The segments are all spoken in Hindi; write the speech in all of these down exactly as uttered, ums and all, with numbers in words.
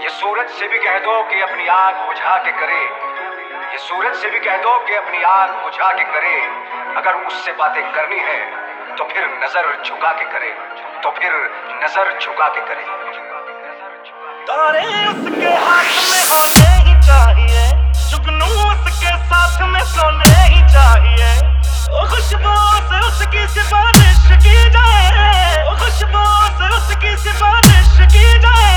ये सूरज से भी कह दो कि अपनी आग बुझा के करे, ये सूरज से भी कह दो कि अपनी आग बुझा के करे। अगर उससे बातें करनी है तो फिर नजर झुका के करे, तो फिर नजर झुका के करे। तारे उसके हाथ में होने ही चाहिए, जुगनू उसके साथ में सोने ही चाहिए। ओ खुशबू से उसकी सिफारिश की जाए, ओ खुशबू से उसकी सिफारिश की जाए।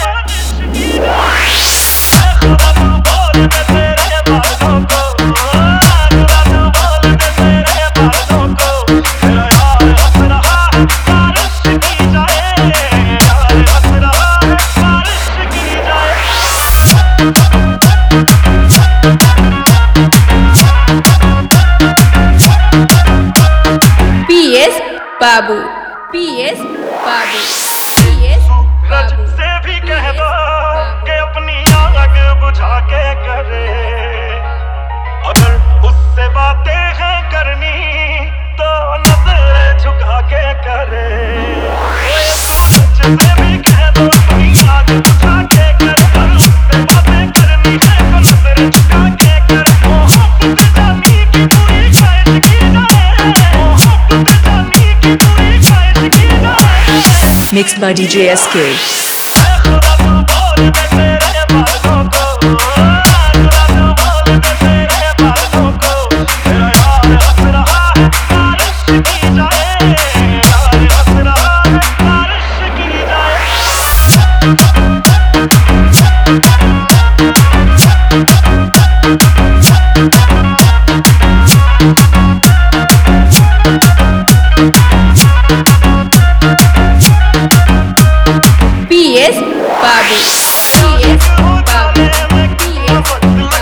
खुदा तू बोल दे तेरे बातों को, खुदा तू बोल दे तेरे बातों को। मेरा यार हंस रहा है बारिश की जाए, यार हंस रहा है बारिश की जाए। पीएस बाबू, पीएस बाबू, पीएस सूरज बाबू से भी कह दो कि अपनी आग बुझा के करे। अगर उससे बातें हैं करनी तो नजर झुका के करे। ओए सूरज से भी कह दो अपनी आग बुझा के करे। अगर उससे बातें करनी है तो नजर झुका के करे। मोहब्बत जानी की पूरी ख्वाहिश की जाए, मोहब्बत जानी की पूरी ख्वाहिश की जाए। Mixed by D J S K. खुदा तू बोल दे तेरे बातों को, खुदा तू बोल दे तेरे बातों को। मेरा यार हंस रहा है बारिश की जाए, यार हंस रहा है बारिश की जाए। पीएस बाबू, पीएस बाबू, पीएस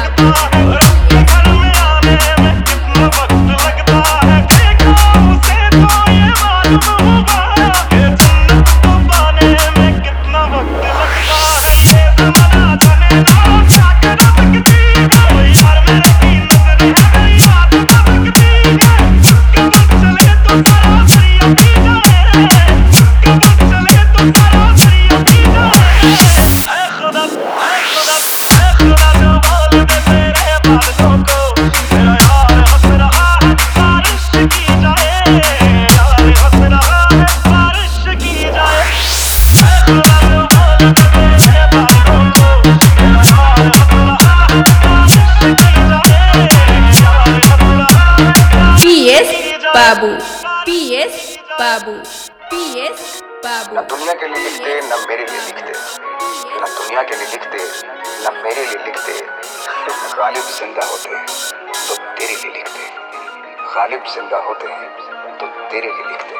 पीएस बाबू, पीएस बाबू, पीएस बाबू। न दुनिया के लिए लिखते न मेरे लिए लिखते, न दुनिया के लिए लिखते न मेरे लिए लिखते। गालिब जिंदा होते हैं तो तेरे लिए लिखते, गालिब जिंदा होते हैं तो तेरे लिए लिखते।